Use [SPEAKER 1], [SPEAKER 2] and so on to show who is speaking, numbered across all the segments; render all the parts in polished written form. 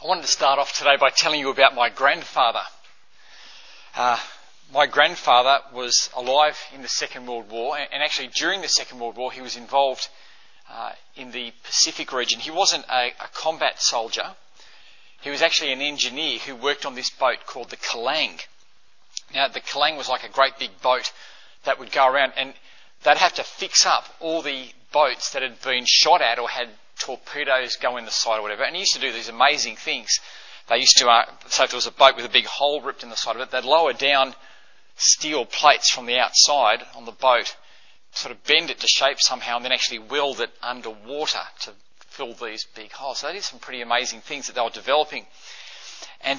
[SPEAKER 1] I wanted to start off today by telling you about my grandfather. My grandfather was alive in the Second World War, and actually during the Second World War he was involved in the Pacific region. He wasn't a combat soldier. He was actually an engineer who worked on this boat called the Kelang. Now, the Kelang was like a great big boat that would go around, and they'd have to fix up all the boats that had been shot at or had torpedoes go in the side or whatever. And he used to do these amazing things. They used to, so if there was a boat with a big hole ripped in the side of it, they'd lower down steel plates from the outside on the boat, sort of bend it to shape somehow, and then actually weld it underwater to fill these big holes. So they did some pretty amazing things that they were developing. And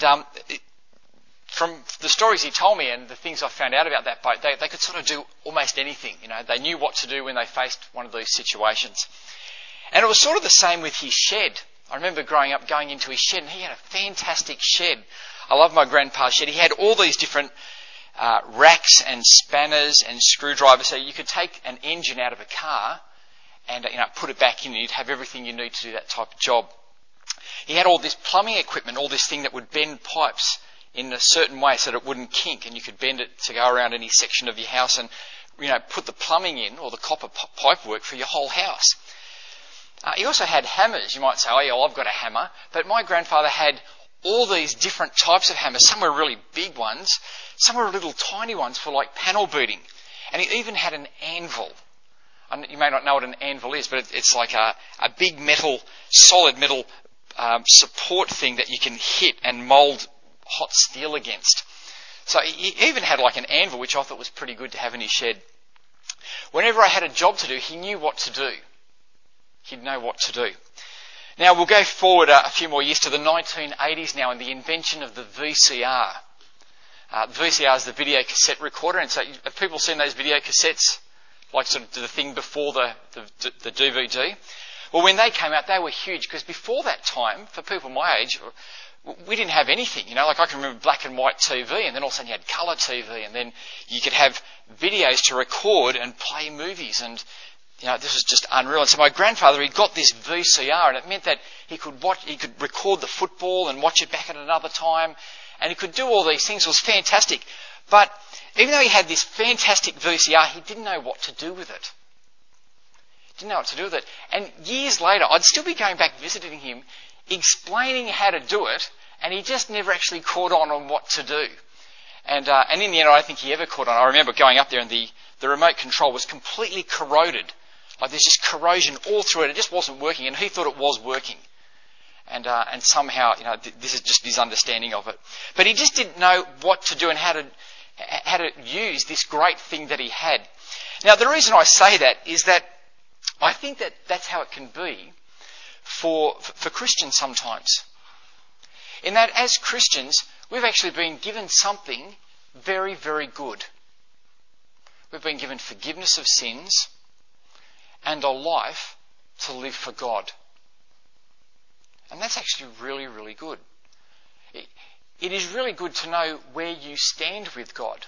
[SPEAKER 1] from the stories he told me and the things I found out about that boat, they could sort of do almost anything. You know, they knew what to do when they faced one of these situations. And it was sort of the same with his shed. I remember growing up going into his shed, and he had a fantastic shed. I love my grandpa's shed. He had all these different racks and spanners and screwdrivers, so you could take an engine out of a car and put it back in, and you'd have everything you need to do that type of job. He had all this plumbing equipment, all this thing that would bend pipes in a certain way so that it wouldn't kink, and you could bend it to go around any section of your house and put the plumbing in, or the copper pipe work for your whole house. He also had hammers. You might say, oh yeah, well, I've got a hammer. But my grandfather had all these different types of hammers. Some were really big ones. Some were little tiny ones for like panel beating. And he even had an anvil. And you may not know what an anvil is, but it's like a big metal, solid metal support thing that you can hit and mould hot steel against. So he even had like an anvil, which I thought was pretty good to have in his shed. Whenever I had a job to do, he knew what to do. He'd know what to do. Now, we'll go forward a few more years to the 1980s now and the invention of the VCR. The VCR is the video cassette recorder, and so have people seen those video cassettes? Like sort of the thing before the DVD? Well, when they came out, they were huge, because before that time, for people my age, we didn't have anything. Like I can remember black and white TV, and then all of a sudden you had colour TV, and then you could have videos to record and play movies, and this was just unreal. And so my grandfather, he got this VCR, and it meant that he could record the football and watch it back at another time, and he could do all these things. It was fantastic. But even though he had this fantastic VCR, he didn't know what to do with it. And years later, I'd still be going back visiting him, explaining how to do it, and he just never actually caught on what to do. And in the end, I don't think he ever caught on. I remember going up there, and the remote control was completely corroded. Like there's just corrosion all through it. It just wasn't working, and he thought it was working. And somehow, this is just his understanding of it. But he just didn't know what to do and how to use this great thing that he had. Now, the reason I say that is that I think that that's how it can be for Christians sometimes. In that, as Christians, we've actually been given something very, very good. We've been given forgiveness of sins and a life to live for God. And that's actually really, really good. It is really good to know where you stand with God.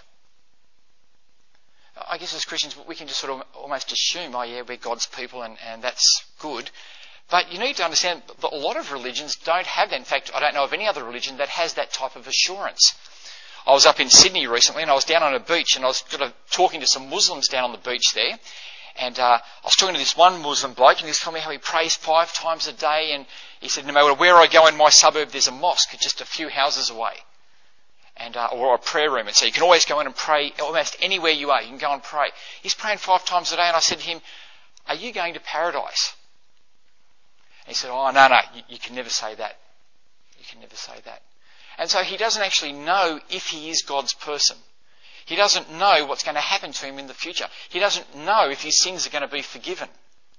[SPEAKER 1] I guess as Christians we can just sort of almost assume, oh yeah, we're God's people and that's good. But you need to understand that a lot of religions don't have that. In fact, I don't know of any other religion that has that type of assurance. I was up in Sydney recently, and I was down on a beach, and I was sort of talking to some Muslims down on the beach there. And I was talking to this one Muslim bloke, and he was telling me how he prays 5 times a day. And he said, no matter where I go in my suburb, there's a mosque just a few houses away, and or a prayer room. And so you can always go in and pray almost anywhere you are. You can go and pray. He's praying 5 times a day, and I said to him, are you going to paradise? And he said, oh, no, you can never say that. You can never say that. And so he doesn't actually know if he is God's person. He doesn't know what's going to happen to him in the future. He doesn't know if his sins are going to be forgiven.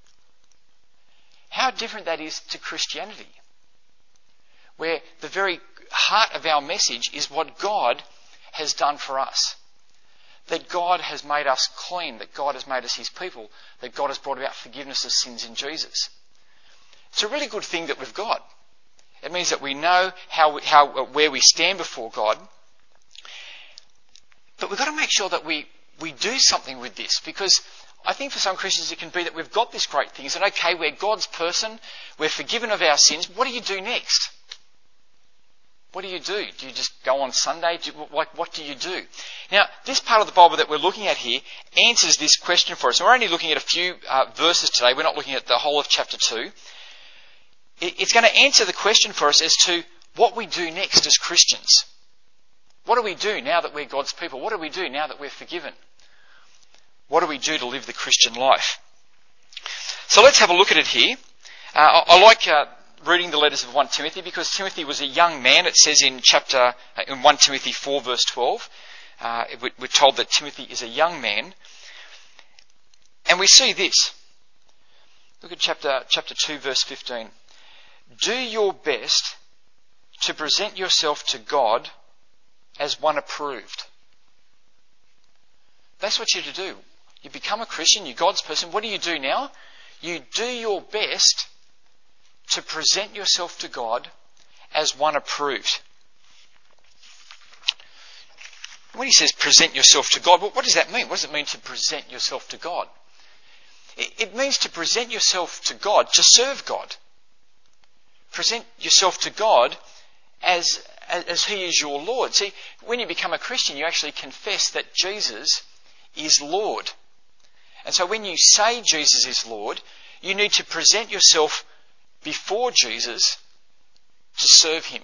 [SPEAKER 1] How different that is to Christianity, where the very heart of our message is what God has done for us. That God has made us clean, that God has made us his people, that God has brought about forgiveness of sins in Jesus. It's a really good thing that we've got. It means that we know where we stand before God. But we've got to make sure that we do something with this, because I think for some Christians it can be that we've got this great thing. It's that, okay, we're God's person, we're forgiven of our sins. What do you do next? What do you do? Do you just go on Sunday? What do you do? Now, this part of the Bible that we're looking at here answers this question for us. We're only looking at a few verses today. We're not looking at the whole of chapter 2. It's going to answer the question for us as to what we do next as Christians. What do we do now that we're God's people? What do we do now that we're forgiven? What do we do to live the Christian life? So let's have a look at it here. I like reading the letters of 1 Timothy because Timothy was a young man. It says in 1 Timothy 4 verse 12, we're told that Timothy is a young man. And we see this. Look at chapter 2 verse 15. Do your best to present yourself to God as one approved. That's what you're to do. You become a Christian, you're God's person. What do you do now? You do your best to present yourself to God as one approved. When he says present yourself to God, what does that mean? What does it mean to present yourself to God? It means to present yourself to God, to serve God. Present yourself to God as He is your Lord. See, when you become a Christian, you actually confess that Jesus is Lord. And so when you say Jesus is Lord, you need to present yourself before Jesus to serve Him.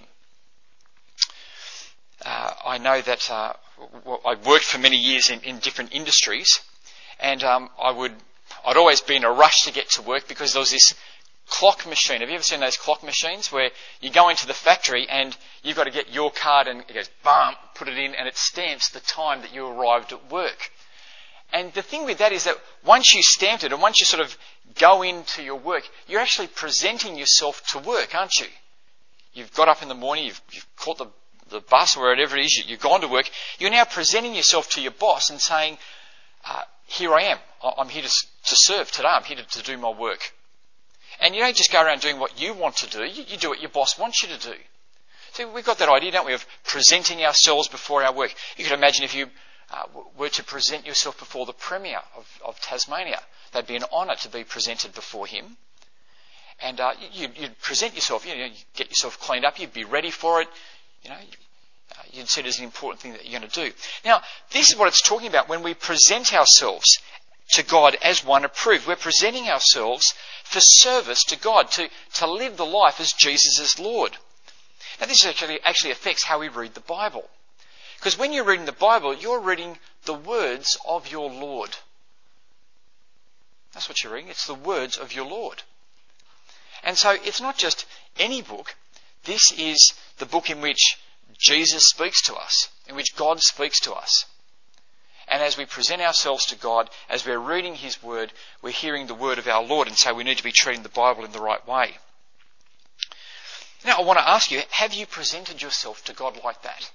[SPEAKER 1] I know that I worked for many years in different industries, and I'd always be in a rush to get to work because there was this clock machine. Have you ever seen those clock machines where you go into the factory and you've got to get your card and it goes, bam, put it in and it stamps the time that you arrived at work. And the thing with that is that once you stamped it and once you sort of go into your work, you're actually presenting yourself to work, aren't you? You've got up in the morning, you've caught the bus or whatever it is, you've gone to work. You're now presenting yourself to your boss and saying, here I am. I'm here to serve today. I'm here to do my work. And you don't just go around doing what you want to do. You do what your boss wants you to do. So we've got that idea, don't we, of presenting ourselves before our work. You could imagine if you were to present yourself before the Premier of Tasmania. That'd be an honour to be presented before him. And you'd present yourself, you'd get yourself cleaned up, you'd be ready for it. You'd see it as an important thing that you're going to do. Now, this is what it's talking about when we present ourselves to God as one approved. We're presenting ourselves for service to God, to live the life as Jesus is Lord. Now, this actually affects how we read the Bible. Because when you're reading the Bible, you're reading the words of your Lord. That's what you're reading. It's the words of your Lord. And so it's not just any book. This is the book in which Jesus speaks to us, in which God speaks to us. And as we present ourselves to God, as we're reading His Word, we're hearing the Word of our Lord, and so we need to be treating the Bible in the right way. Now, I want to ask you, have you presented yourself to God like that?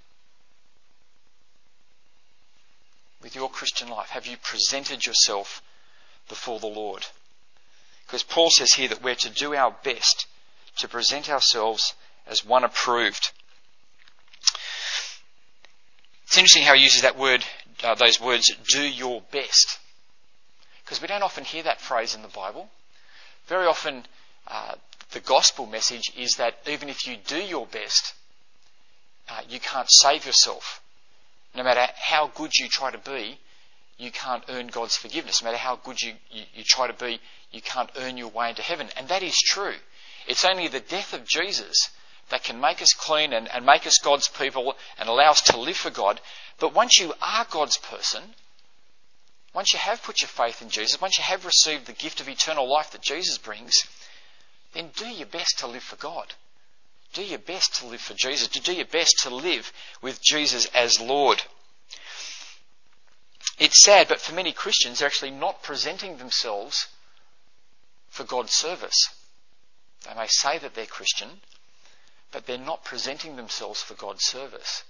[SPEAKER 1] With your Christian life, have you presented yourself before the Lord? Because Paul says here that we're to do our best to present ourselves as one approved. It's interesting how he uses that word, those words, do your best. Because we don't often hear that phrase in the Bible. Very often, the gospel message is that even if you do your best, you can't save yourself. No matter how good you try to be, you can't earn God's forgiveness. No matter how good you try to be, you can't earn your way into heaven. And that is true. It's only the death of Jesus that can make us clean and make us God's people and allow us to live for God. But once you are God's person, once you have put your faith in Jesus, once you have received the gift of eternal life that Jesus brings, then do your best to live for God. Do your best to live for Jesus. Do your best to live with Jesus as Lord. It's sad, but for many Christians, they're actually not presenting themselves for God's service. They may say that they're Christian, but they're not presenting themselves for God's service.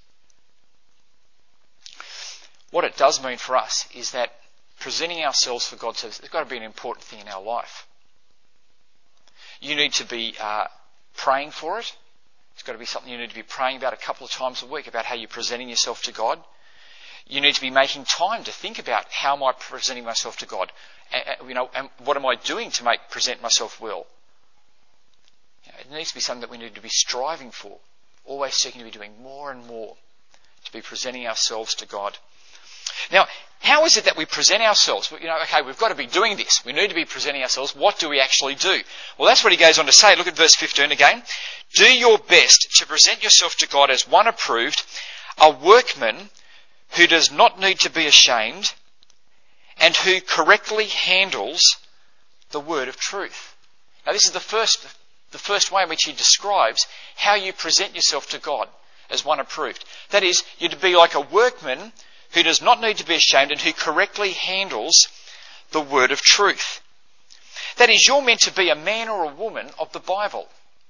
[SPEAKER 1] What it does mean for us is that presenting ourselves for God's service has got to be an important thing in our life. You need to be praying for it. It's got to be something you need to be praying about a couple of times a week, about how you're presenting yourself to God. You need to be making time to think about how am I presenting myself to God, and what am I doing to present myself well. It needs to be something that we need to be striving for always seeking to be doing more and more to be presenting ourselves to God. Now, how is it that we present ourselves? Okay, we've got to be doing this. We need to be presenting ourselves. What do we actually do? Well, that's what he goes on to say. Look at verse 15 again. Do your best to present yourself to God as one approved, a workman who does not need to be ashamed and who correctly handles the word of truth. Now, this is the first way in which he describes how you present yourself to God as one approved. That is, you're to be like a workman who does not need to be ashamed and who correctly handles the word of truth. That is, you're meant to be a man or a woman of the Bible.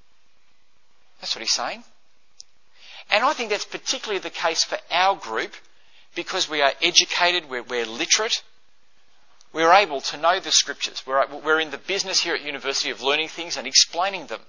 [SPEAKER 1] That's what he's saying. And I think that's particularly the case for our group because we are educated, we're literate, we're able to know the scriptures. We're in the business here at university of learning things and explaining them.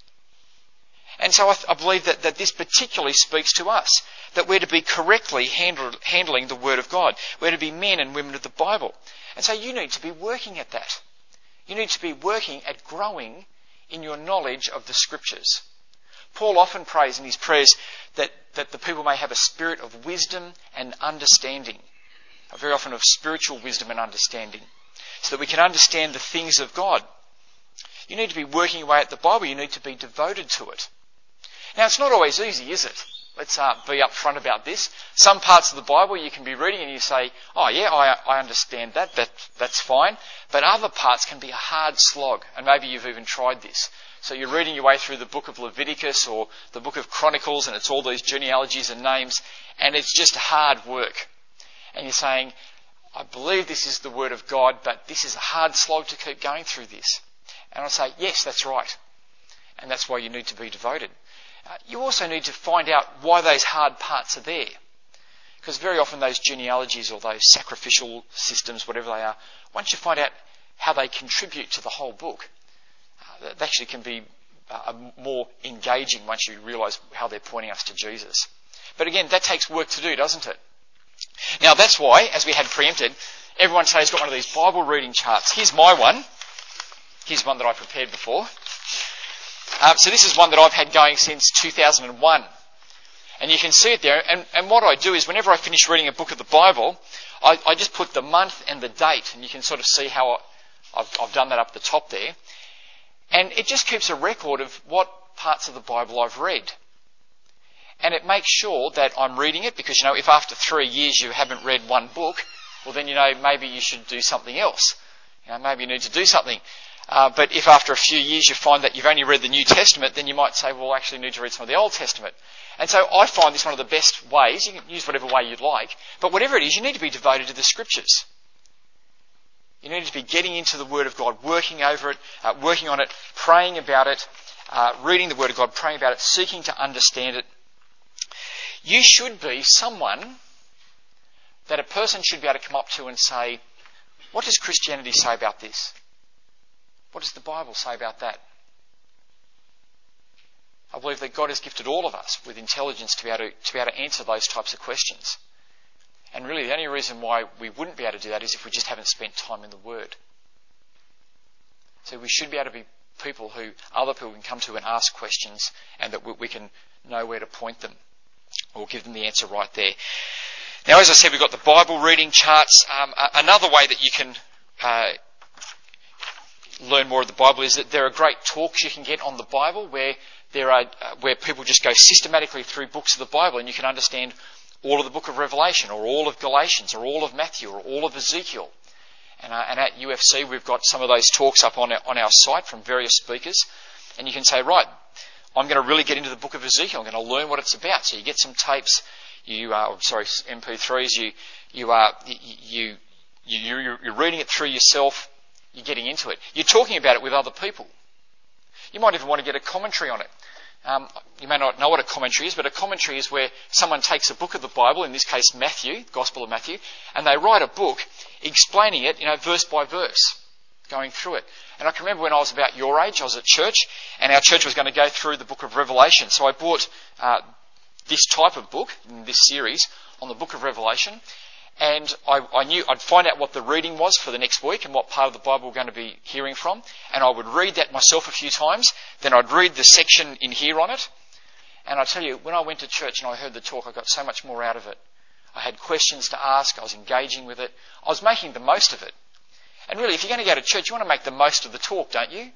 [SPEAKER 1] And so I believe that this particularly speaks to us, that we're to be correctly handling the Word of God. We're to be men and women of the Bible. And so you need to be working at that. You need to be working at growing in your knowledge of the Scriptures. Paul often prays in his prayers that the people may have a spirit of wisdom and understanding, very often of spiritual wisdom and understanding, so that we can understand the things of God. You need to be working away at the Bible. You need to be devoted to it. Now, it's not always easy, is it? Let's be upfront about this. Some parts of the Bible you can be reading and you say, oh yeah, I understand that. That's fine. But other parts can be a hard slog, and maybe you've even tried this. So you're reading your way through the book of Leviticus or the book of Chronicles, and it's all these genealogies and names, and it's just hard work. And you're saying, I believe this is the Word of God, but this is a hard slog to keep going through this. And I say, yes, that's right. And that's why you need to be devoted. You also need to find out why those hard parts are there. Because very often those genealogies or those sacrificial systems, whatever they are, once you find out how they contribute to the whole book, that actually can be more engaging once you realise how they're pointing us to Jesus. But again, that takes work to do, doesn't it? Now that's why, as we had preempted, everyone today has got one of these Bible reading charts. Here's my one. Here's one that I prepared before. So this is one that I've had going since 2001. And you can see it there. And what I do is whenever I finish reading a book of the Bible, I just put the month and the date. And you can sort of see how I've done that up the top there. And it just keeps a record of what parts of the Bible I've read. And it makes sure that I'm reading it because, if after 3 years you haven't read one book, well then, maybe you should do something else. Maybe you need to do something. But if after a few years you find that you've only read the New Testament, then you might say, well, I actually need to read some of the Old Testament. And so I find this one of the best ways. You can use whatever way you'd like. But whatever it is, you need to be devoted to the Scriptures. You need to be getting into the Word of God, working over it, working on it, praying about it, reading the Word of God, praying about it, seeking to understand it. You should be someone that a person should be able to come up to and say, what does Christianity say about this? What does the Bible say about that? I believe that God has gifted all of us with intelligence to be able to answer those types of questions. And really the only reason why we wouldn't be able to do that is if we just haven't spent time in the Word. So we should be able to be people who other people can come to and ask questions and that we can know where to point them or give them the answer right there. Now, as I said, we've got the Bible reading charts. Another way that you can learn more of the Bible is that there are great talks you can get on the Bible where people just go systematically through books of the Bible and you can understand all of the book of Revelation or all of Galatians or all of Matthew or all of Ezekiel. And at UFC we've got some of those talks up on our site from various speakers, and you can say, right, I'm going to really get into the book of Ezekiel. I'm going to learn what it's about. So you get some tapes, MP3s. You're reading it through yourself. You're getting into it. You're talking about it with other people. You might even want to get a commentary on it. You may not know what a commentary is, but a commentary is where someone takes a book of the Bible, in this case Matthew, Gospel of Matthew, and they write a book explaining it, verse by verse, going through it. And I can remember when I was about your age, I was at church, and our church was going to go through the book of Revelation. So I bought this type of book, in this series, on the book of Revelation, and I knew I'd find out what the reading was for the next week and what part of the Bible we're going to be hearing from. And I would read that myself a few times. Then I'd read the section in here on it. And I tell you, when I went to church and I heard the talk, I got so much more out of it. I had questions to ask. I was engaging with it. I was making the most of it. And really, if you're going to go to church, you want to make the most of the talk, don't you?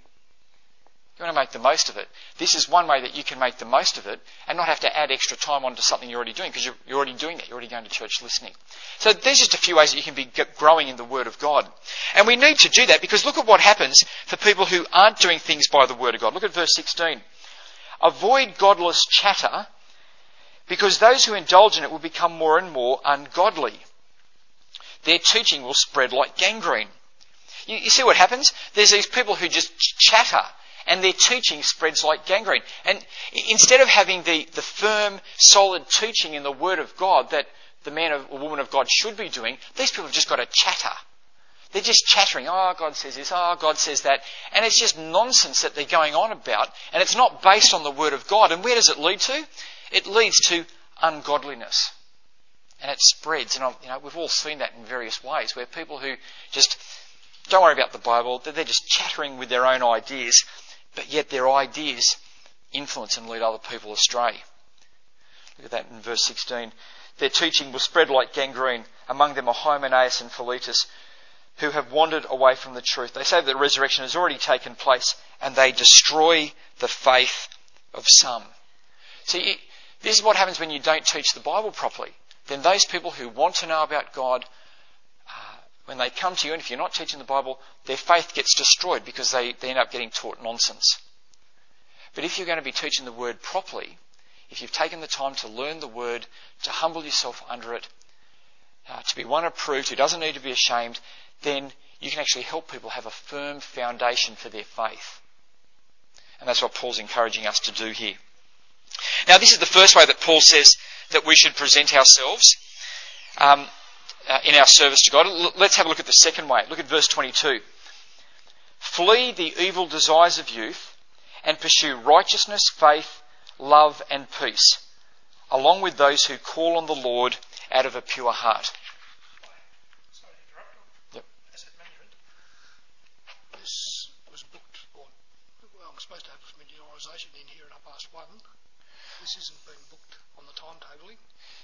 [SPEAKER 1] You want to make the most of it. This is one way that you can make the most of it and not have to add extra time onto something you're already doing, because you're already doing that. You're already going to church listening. So there's just a few ways that you can be growing in the Word of God. And we need to do that, because look at what happens for people who aren't doing things by the Word of God. Look at verse 16. Avoid godless chatter, because those who indulge in it will become more and more ungodly. Their teaching will spread like gangrene. You see what happens? There's these people who just chatter, and their teaching spreads like gangrene. And instead of having the firm, solid teaching in the Word of God that the man or woman of God should be doing, these people have just got to chatter. They're just chattering. Oh, God says this. Oh, God says that. And it's just nonsense that they're going on about. And it's not based on the Word of God. And where does it lead to? It leads to ungodliness. And it spreads. And we've all seen that in various ways, where people who just don't worry about the Bible, they're just chattering with their own ideas, but yet their ideas influence and lead other people astray. Look at that in verse 16. Their teaching will spread like gangrene. Among them are Hymenaeus and Philetus, who have wandered away from the truth. They say that the resurrection has already taken place, and they destroy the faith of some. See, this is what happens when you don't teach the Bible properly. Then those people who want to know about God, when they come to you, and if you're not teaching the Bible, their faith gets destroyed because they end up getting taught nonsense. But if you're going to be teaching the Word properly, if you've taken the time to learn the Word, to humble yourself under it, to be one approved who doesn't need to be ashamed, then you can actually help people have a firm foundation for their faith. And that's what Paul's encouraging us to do here. Now, this is the first way that Paul says that we should present ourselves in our service to God. Let's have a look at the second way. Look at verse 22. Flee the evil desires of youth and pursue righteousness, faith, love and peace, along with those who call on the Lord out of a pure heart.
[SPEAKER 2] Sorry to interrupt.
[SPEAKER 1] Yep.
[SPEAKER 2] Asset management. This was booked, I'm supposed to have familiarisation in here in past one. This isn't being booked on the timetabling.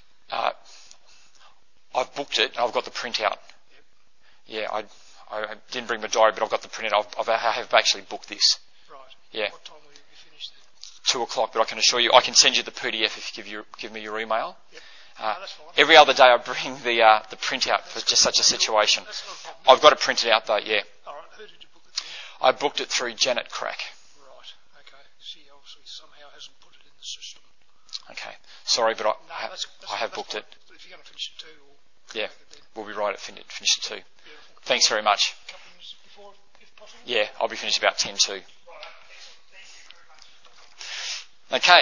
[SPEAKER 1] I've booked it. I've got the printout.
[SPEAKER 2] Yep.
[SPEAKER 1] Yeah, I didn't bring my diary, but I've got the printout. I have actually booked this.
[SPEAKER 2] Right.
[SPEAKER 1] Yeah.
[SPEAKER 2] What time will you be finished then?
[SPEAKER 1] 2 o'clock, but I can assure you, I can send you the PDF if you give me your email.
[SPEAKER 2] Yep. No, that's fine.
[SPEAKER 1] Every other day I bring the printout for just such a situation.
[SPEAKER 2] That's not a problem.
[SPEAKER 1] I've got it printed out though, yeah.
[SPEAKER 2] All right. Who did you book it to?
[SPEAKER 1] I booked it through Janet Crack.
[SPEAKER 2] Right. Okay. She obviously somehow hasn't put it in the system.
[SPEAKER 1] Okay. Sorry, but I have booked
[SPEAKER 2] fine.
[SPEAKER 1] it.
[SPEAKER 2] But if you're going to finish at 2,
[SPEAKER 1] Yeah. We'll be right at finish at 2.
[SPEAKER 2] Beautiful.
[SPEAKER 1] Thanks very much.
[SPEAKER 2] A couple of minutes before, if possible.
[SPEAKER 1] Yeah, I'll be finished about 10 to.
[SPEAKER 2] Right. Excellent. Thank you very much.
[SPEAKER 1] Okay.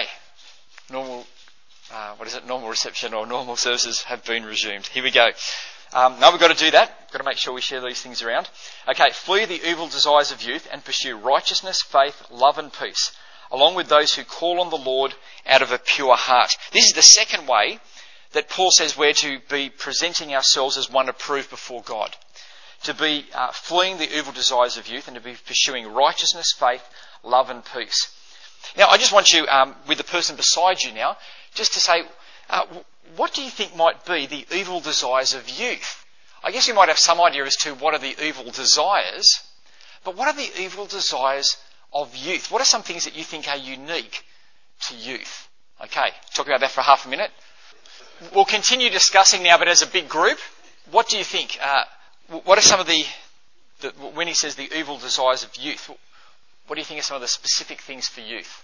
[SPEAKER 1] Normal reception or normal services have been resumed. Here we go. Now we've got to do that. Got to make sure we share these things around. Okay, flee the evil desires of youth and pursue righteousness, faith, love and peace, along with those who call on the Lord out of a pure heart. This is the second way that Paul says we're to be presenting ourselves as one approved before God. To be fleeing the evil desires of youth and to be pursuing righteousness, faith, love and peace. Now, I just want you, with the person beside you now, just to say, what do you think might be the evil desires of youth? I guess you might have some idea as to what are the evil desires, but what are the evil desires of youth? What are some things that you think are unique to youth? Okay, talk about that for half a minute. We'll continue discussing now, but as a big group, what do you think? What are some of the when he says the evil desires of youth, what do you think are some of the specific things for youth?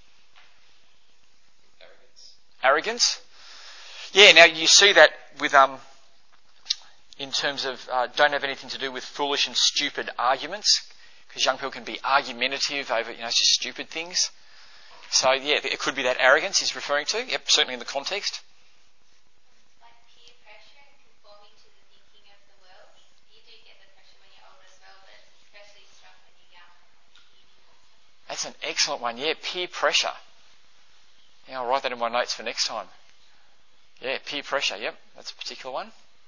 [SPEAKER 1] Arrogance? Yeah, now you see that with in terms of don't have anything to do with foolish and stupid arguments, because young people can be argumentative over just stupid things. So yeah, it could be that arrogance he's referring to. Yep, certainly in the context.
[SPEAKER 3] Like peer pressure and conforming to the thinking of the world. You do get the pressure when you're older as well, but it's especially strong when you're young.
[SPEAKER 1] That's an excellent one. Yeah, peer pressure. Yeah, I'll write that in my notes for next time. Yeah, peer pressure. Yep, that's a particular one.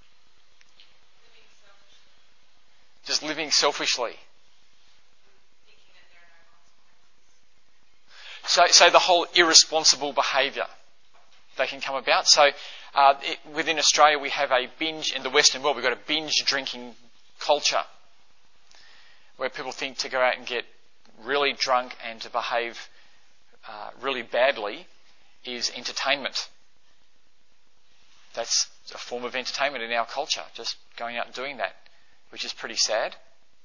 [SPEAKER 1] Just living selfishly. So the whole irresponsible behaviour that can come about. So within Australia we have a binge, in the Western world we've got a binge drinking culture where people think to go out and get really drunk and to behave really badly is entertainment. That's a form of entertainment in our culture, just going out and doing that, which is pretty sad.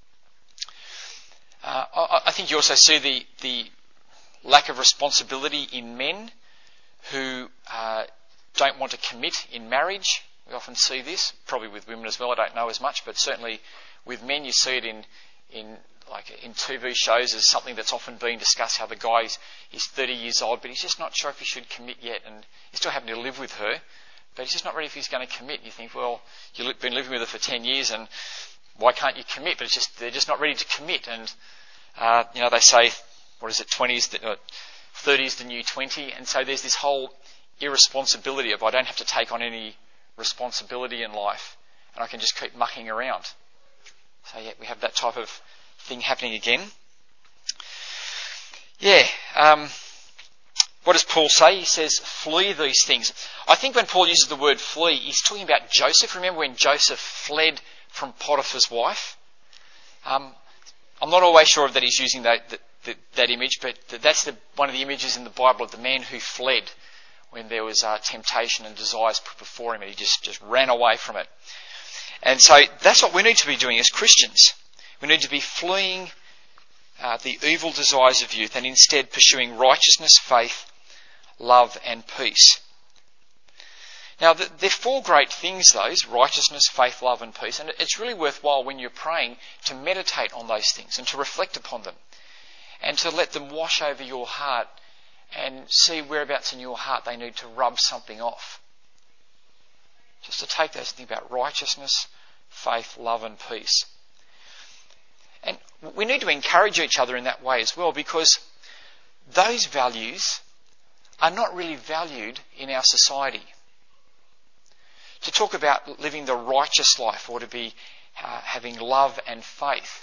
[SPEAKER 1] I think you also see the lack of responsibility in men who don't want to commit in marriage. We often see this, probably with women as well, I don't know as much, but certainly with men you see it in TV shows as something that's often being discussed, how the guy is 30 years old, but he's just not sure if he should commit yet, and he's still having to live with her, but he's just not ready if he's going to commit. You think, well, you've been living with her for 10 years, and why can't you commit? But they're just not ready to commit, and they say, 30's the new 20, and so there's this whole irresponsibility of I don't have to take on any responsibility in life, and I can just keep mucking around. So yeah, we have that type of thing happening again. Yeah. What does Paul say? He says, flee these things. I think when Paul uses the word flee, he's talking about Joseph. Remember when Joseph fled from Potiphar's wife? I'm not always sure that he's using that image, but that's one of the images in the Bible of the man who fled when there was temptation and desires put before him, and he just ran away from it. And so that's what we need to be doing as Christians. We need to be fleeing the evil desires of youth and instead pursuing righteousness, faith, love and peace. Now, they're four great things, those: righteousness, faith, love and peace. And it's really worthwhile when you're praying to meditate on those things and to reflect upon them and to let them wash over your heart and see whereabouts in your heart they need to rub something off. Just to take those and think about righteousness, faith, love and peace. And we need to encourage each other in that way as well, because those values are not really valued in our society. To talk about living the righteous life or to be having love and faith,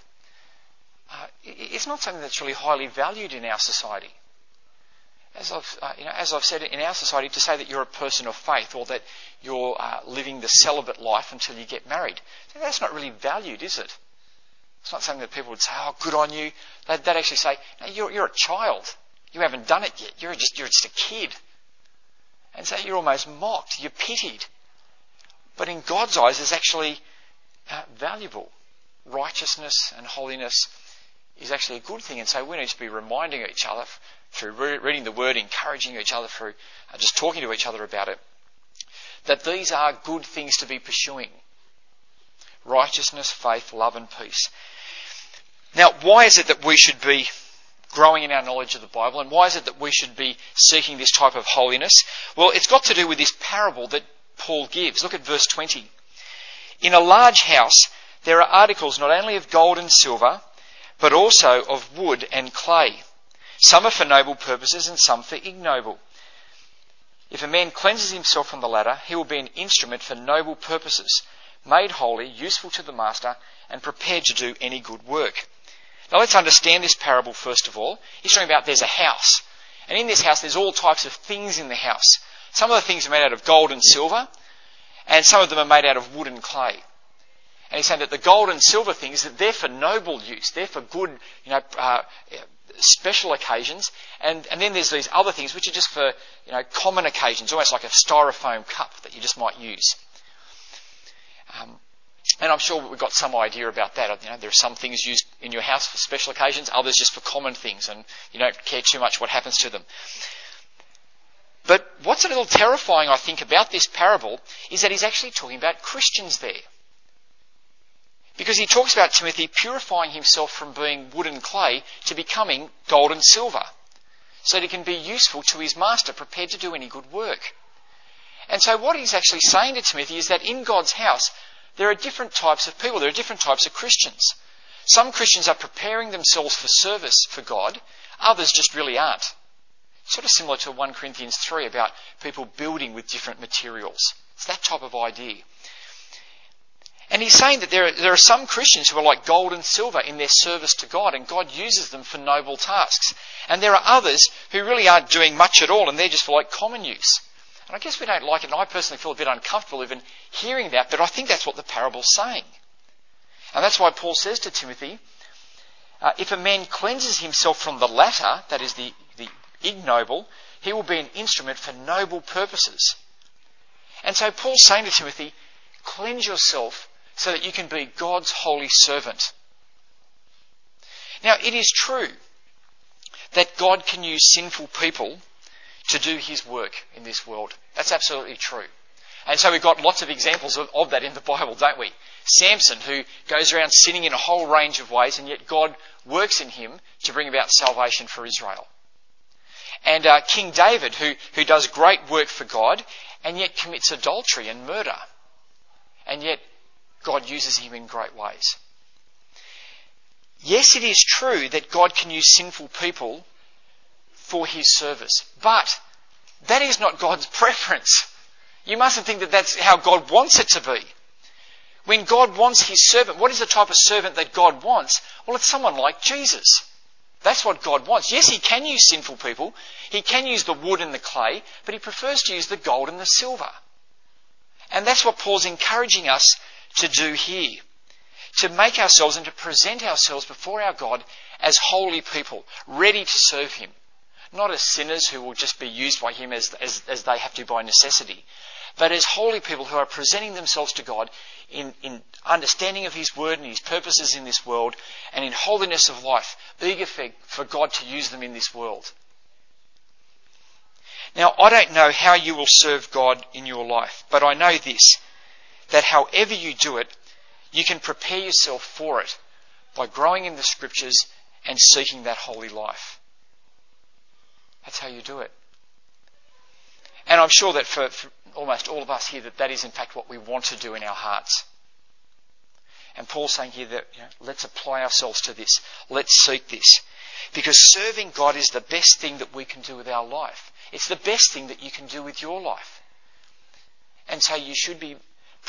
[SPEAKER 1] it's not something that's really highly valued in our society. As I've said, in our society, to say that you're a person of faith or that you're living the celibate life until you get married, that's not really valued, is it? It's not something that people would say, oh, good on you. They'd actually say, no, you're a child. You haven't done it yet. You're just a kid. And so you're almost mocked. You're pitied. But in God's eyes, it's actually valuable. Righteousness and holiness is actually a good thing. And so we need to be reminding each other through reading the Word, encouraging each other, through just talking to each other about it, that these are good things to be pursuing. Righteousness, faith, love and peace. Now, why is it that we should be growing in our knowledge of the Bible, and why is it that we should be seeking this type of holiness? Well, it's got to do with this parable that Paul gives. Look at verse 20. In a large house there are articles not only of gold and silver, but also of wood and clay. Some are for noble purposes and some for ignoble. If a man cleanses himself from the latter, he will be an instrument for noble purposes, made holy, useful to the master, and prepared to do any good work. Now let's understand this parable first of all. He's talking about there's a house. And in this house there's all types of things in the house. Some of the things are made out of gold and silver, and some of them are made out of wood and clay. And he's saying that the gold and silver things, that they're for noble use, they're for good, special occasions. And then there's these other things which are just for, common occasions, almost like a styrofoam cup that you just might use. And I'm sure we've got some idea about that. There are some things used in your house for special occasions, others just for common things, and you don't care too much what happens to them. But what's a little terrifying, I think, about this parable is that he's actually talking about Christians there. Because he talks about Timothy purifying himself from being wood and clay to becoming gold and silver, so that he can be useful to his master, prepared to do any good work. And so what he's actually saying to Timothy is that in God's house, there are different types of people, there are different types of Christians. Some Christians are preparing themselves for service for God, others just really aren't. Sort of similar to 1 Corinthians 3 about people building with different materials. It's that type of idea. And he's saying that there are some Christians who are like gold and silver in their service to God, and God uses them for noble tasks. And there are others who really aren't doing much at all, and they're just for like common use. And I guess we don't like it, and I personally feel a bit uncomfortable even hearing that, but I think that's what the parable's saying. And that's why Paul says to Timothy, if a man cleanses himself from the latter, that is the ignoble, he will be an instrument for noble purposes. And so Paul's saying to Timothy, cleanse yourself so that you can be God's holy servant. Now, it is true that God can use sinful people to do his work in this world. That's absolutely true. And so we've got lots of examples of that in the Bible, don't we? Samson, who goes around sinning in a whole range of ways, and yet God works in him to bring about salvation for Israel. And King David, who does great work for God, and yet commits adultery and murder. And yet God uses him in great ways. Yes, it is true that God can use sinful people for his service, but that is not God's preference. You mustn't think that that's how God wants it to be. When God wants his servant, what is the type of servant that God wants? Well, it's someone like Jesus. That's what God wants. Yes, he can use sinful people. He can use the wood and the clay, but he prefers to use the gold and the silver. And that's what Paul's encouraging us to do here. To make ourselves and to present ourselves before our God as holy people, ready to serve him. Not as sinners who will just be used by him as they have to by necessity, but as holy people who are presenting themselves to God in understanding of his word and his purposes in this world, and in holiness of life, eager for God to use them in this world. Now, I don't know how you will serve God in your life, but I know this, that however you do it, you can prepare yourself for it by growing in the Scriptures and seeking that holy life. That's how you do it. And I'm sure that for almost all of us here, that is in fact what we want to do in our hearts. And Paul's saying here that let's apply ourselves to this. Let's seek this. Because serving God is the best thing that we can do with our life. It's the best thing that you can do with your life. And so you should be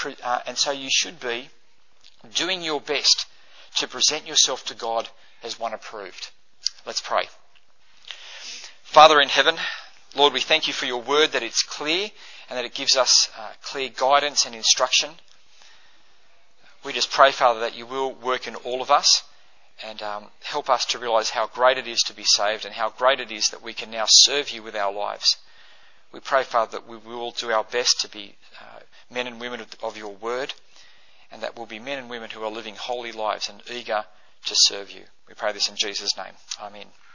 [SPEAKER 1] doing your best to present yourself to God as one approved. Let's pray. Father in heaven, Lord, we thank you for your word, that it's clear and that it gives us clear guidance and instruction. We just pray, Father, that you will work in all of us and help us to realise how great it is to be saved and how great it is that we can now serve you with our lives. We pray, Father, that we will do our best to be men and women of your word, and that we'll be men and women who are living holy lives and eager to serve you. We pray this in Jesus' name. Amen.